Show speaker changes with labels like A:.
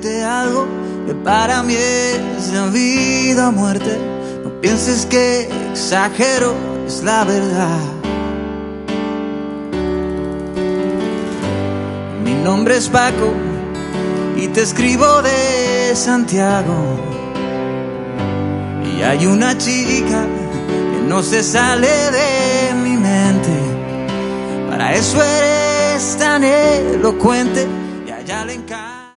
A: decirte algo que para mí es de vida o muerte. No pienses que exagero, es la verdad. Mi nombre es Paco y te escribo de Santiago. Y hay una chica que no se sale de mi mente. Para eso eres tan elocuente y a ella le encanta.